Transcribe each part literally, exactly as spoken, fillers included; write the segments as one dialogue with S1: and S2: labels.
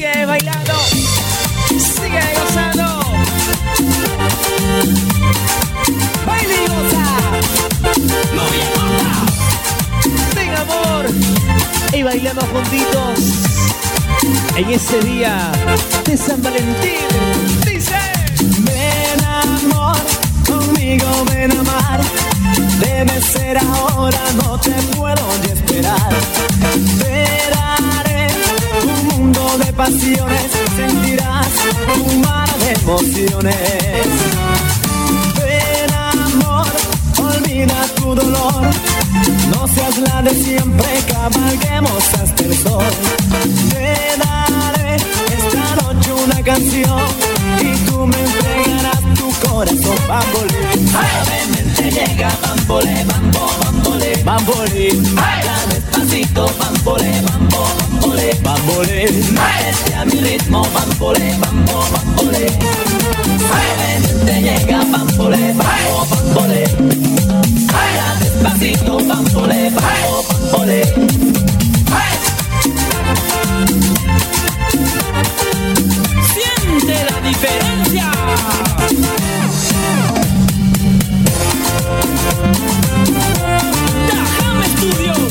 S1: Sigue bailando, sigue gozando. Baile y goza. No me importa. Venga, amor. Y bailamos juntitos en ese día de San Valentín. Dice:
S2: ven amor, conmigo ven a amar. Debe ser ahora, no te puedo ni esperar. Te daré un mundo de pasiones, sentirás un mar de emociones. Ven amor, olvida tu dolor, no seas la de siempre, cabalguemos hasta el sol. Te daré esta noche una canción y tú me entregarás tu corazón, bambolé. Suavemente llega, bambolé, bambo, bambolé, bambolé. Ya despacito, bambolé, bambo, bambolé, bambolé. Métete a mi ritmo, bambolé, bambo, bambolé. Suavemente llega, bambolé, bambo, bambolé. Ya despacito, bambolé, bambo, bambolé.
S1: Siente la diferencia. Déjame estudios.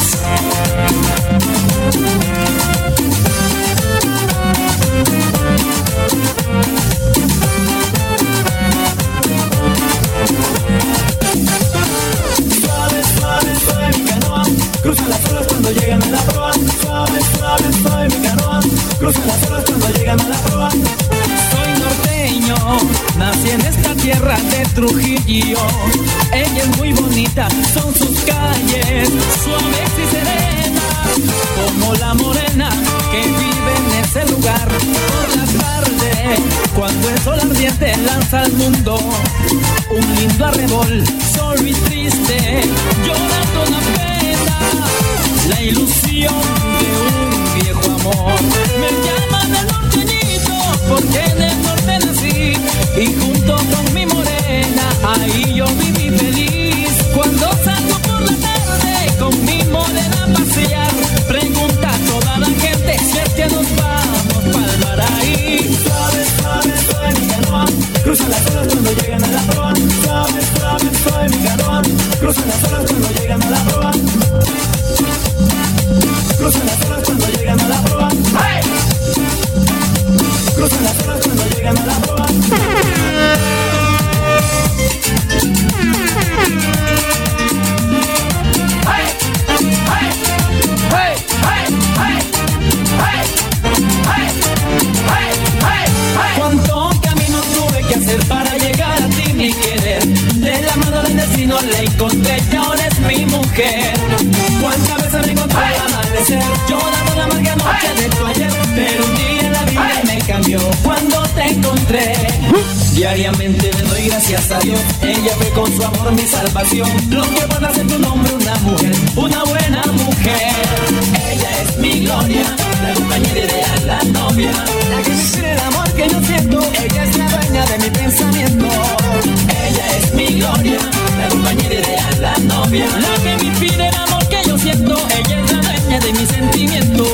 S2: Suave, suave, suave mi canoa, cruza las olas cuando llegan a la proa. Suave, suave, suave mi canoa, cruza las olas cuando llegan a la proa.
S1: Soy norteño, nací en esta tierra de Trujillo. Ella es muy bonita, son sus calles suaves y serenas, como la morena que vive en ese lugar. Por la tarde, cuando el sol ardiente lanza al mundo un lindo arrebol, solo y triste, llorando la pena, la ilusión de un viejo amor. Me llaman el norteñito porque en el norte nací, y junto con mi morena ahí yo viví feliz. Cuando salgo por la tarde con mi morena a pasear, pregunta a toda la gente si es que nos vamos pa'l mar ahí.
S2: Suave, suave, suave mi canoa, cruza las olas cuando llegan a la proa. Suave, suave, suave mi canoa, cruza las olas cuando llegan a la proa. Cruza las olas cuando llegan a la proa. ¡Hey! Cruza las olas cuando llegan a la proa. ¡Hey! ¡Hey! ¡Hey! ¡Hey! ¡Hey! ¡Hey! ¡Hey! ¡Hey! ¿Cuánto camino tuve que hacer para llegar a ti, mi querer? De la mano del destino la encontré y ahora es mi mujer. ¿Cuántas veces me encontré al amanecer, llorando la amarga noche de tu ayer? Pero un día la vida me cambió cuando te encontré. Diariamente le doy gracias a Dios, ella fue con su amor mi salvación. Lo que puede hacer tu nombre una mujer, una buena mujer. Ella es mi gloria, la compañera ideal, la novia, la que me inspira el amor que yo siento. Ella es la dueña de mi pensamiento. Ella es mi gloria, la compañera ideal, la novia, la que me inspira el amor que yo siento. Ella es la dueña de mi sentimiento.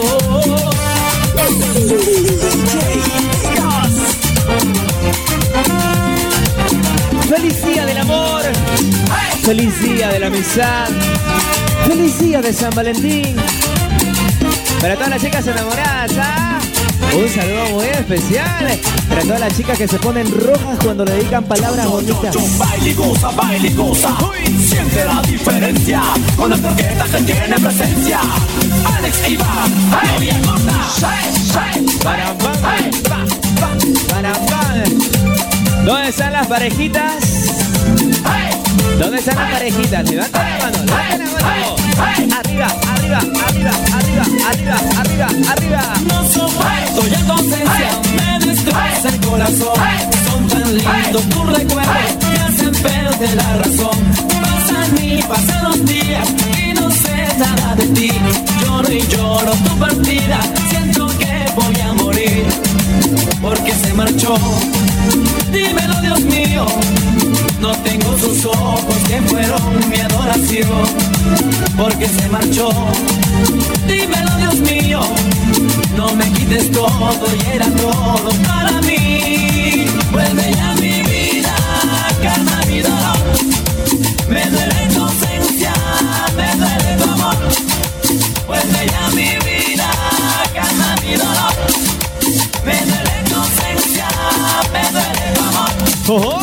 S1: Feliz día del amor, feliz día de la amistad, feliz día de San Valentín. Para todas las chicas enamoradas, ¿ah? Un saludo muy especial para todas las chicas que se ponen rojas cuando le dedican palabras bonitas.
S2: Yo, yo, yo, baile y goza, baile y goza. Siente la diferencia con la orquesta que tiene presencia. Alex e Iván, hey, bien corta. Hey, hey,
S1: para
S2: hey,
S1: para ¿dónde están las parejitas? ¿Dónde están las parejitas? Levanten la mano, levanten la mano. Arriba, arriba, arriba, arriba, arriba, arriba, arriba.
S2: No soporto ya tu ausencia, me destroza el corazón. Son tan lindos tus recuerdos, me hacen perder la razón. Pasan y pasan los días y no sé nada de ti. Lloro y lloro tu partida, siento que voy a morir porque se marchó. Dímelo, Dios mío,
S1: no tengo sus ojos que fueron mi adoración, porque se marchó. Dímelo, Dios mío, no me quites todo y era todo para mí. Vuelve ya mi vida, calma mi dolor. Me duele tu ausencia, me duele tu amor. Vuelve ya mi vida, calma mi dolor. Me duele tu ausencia, me duele tu amor.
S2: ¡Oh!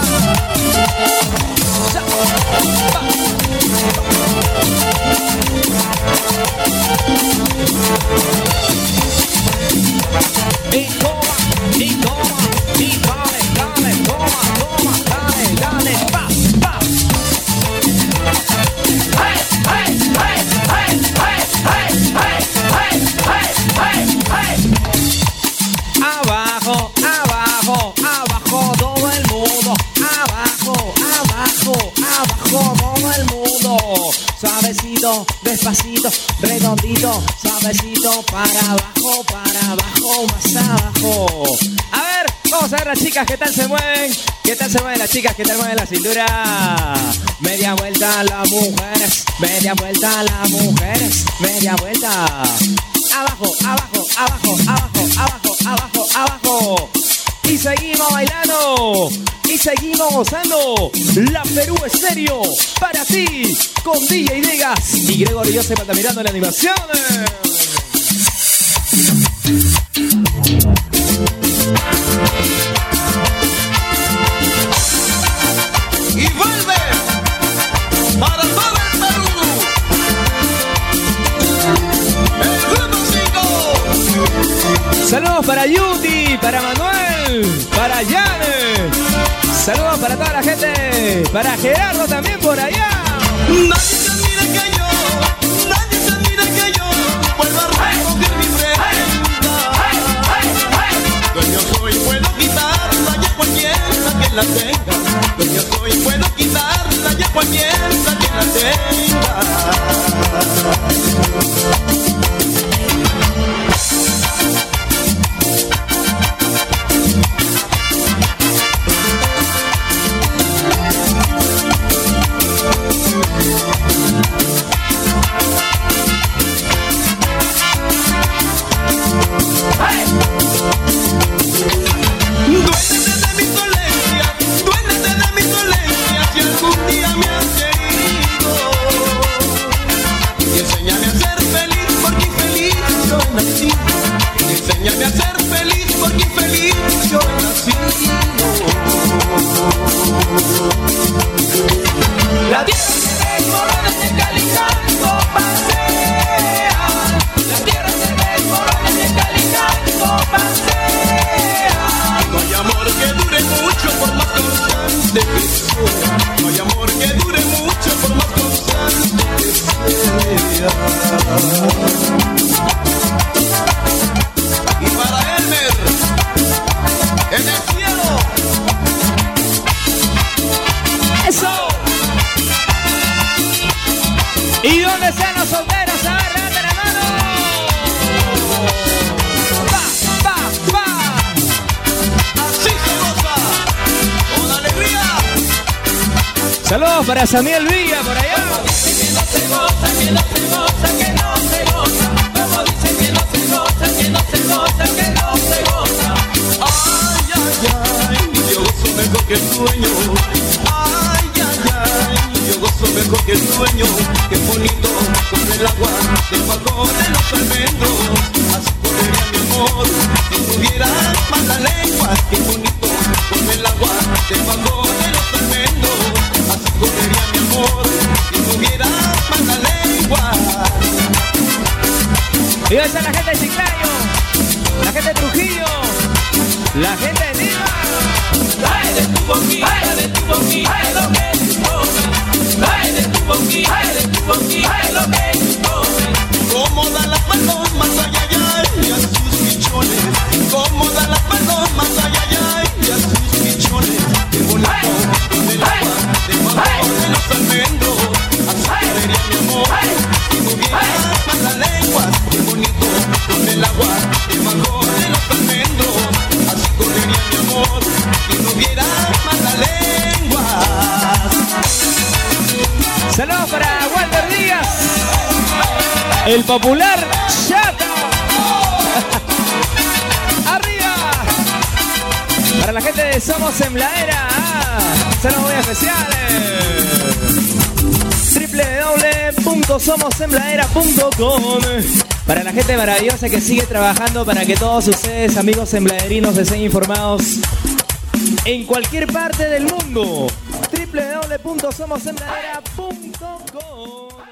S1: Y toma, y toma, y dale, dale, toma, toma, dale, dale, pa, pa. Hey, hey, hey, hey, hey, hey, hey, hey, hey, hey, hey. Abajo, abajo, abajo todo el mundo. Abajo, abajo, abajo todo el mundo. Suavecito, despacito, redondito, suavecito, para abajo, para abajo, más abajo. A ver, vamos a ver las chicas qué tal se mueven. ¿Qué tal se mueven las chicas? ¿Qué tal mueven la cintura? Media vuelta las mujeres, media vuelta las mujeres, media vuelta. Abajo, abajo, abajo, abajo, abajo, abajo, abajo. Y seguimos bailando. Y seguimos gozando. La Perú Estéreo para ti con D J Degas y Gregory Joseph está mirando la animación.
S3: Y vuelve para todo el Perú. El grupo cinco.
S2: Saludos para Yuti, para Manuel, para Yane. Saludos para toda la gente, para Gerardo también por allá.
S3: Nadie se admira que yo, nadie se admira que yo vuelva a recoger mi prenda. Dueño soy, puedo quitarla ya cualquiera que la tenga. Dueño soy, puedo quitarla ya cualquiera que la tenga. Enséñame a ser feliz porque infeliz yo he nacido.
S1: La tierra se desmorona, se calicanto pasea. La tierra se desmorona, se calicanto pasea.
S3: No hay amor que dure mucho por más constante que sea. No hay amor que dure mucho por más constante que sea. Y para Elmer, en el cielo.
S2: ¡Eso! ¿Y dónde están los solteros? A ver, levante la mano. ¡Va, va, va!
S3: Así se goza, con alegría.
S2: Saludos para Samuel Villa por allá.
S1: Dicen que no se goza, que no se goza, que no se goza. Como dicen que no se goza, que no se goza, que no se goza.
S3: Ay, ay, ay, yo gozo mejor que el sueño. Ay, ay, ay, yo gozo mejor que el sueño. Qué bonito con el agua del balcón de los almendros. Así correría mi amor si tuvieras más la lengua. Qué bonito con el agua del balcón de los almendros. Así correría mi amor si tuvieras más la lengua.
S2: Y ahí está la gente de Chiclayo, la gente de Trujillo, la gente de Lima.
S1: Ay, de tu boquilla, de tu boquilla, es lo que tú comes. Ay, de tu boquilla, de tu boquilla, es lo que tú comes.
S3: Cómo dan las palomas, ay, ay, ay, a sus pichones. Cómo dan las palomas, ay, ay, ay, a sus pichones. Qué bonito con el agua debajo de los almendros. Así correría mi amor si tuviera más la lengua. Qué bonito con el agua debajo de los almendros. Así correría mi amor si tuviera más la lengua.
S1: El popular Chato. ¡Arriba! Para la gente de Somos Sembladera, ah, saludos muy especiales. doble u doble u doble u punto somos sembladera punto com. Para la gente maravillosa que sigue trabajando para que todos ustedes, amigos sembladerinos, estén informados en cualquier parte del mundo. doble u doble u doble u punto somos sembladera punto com.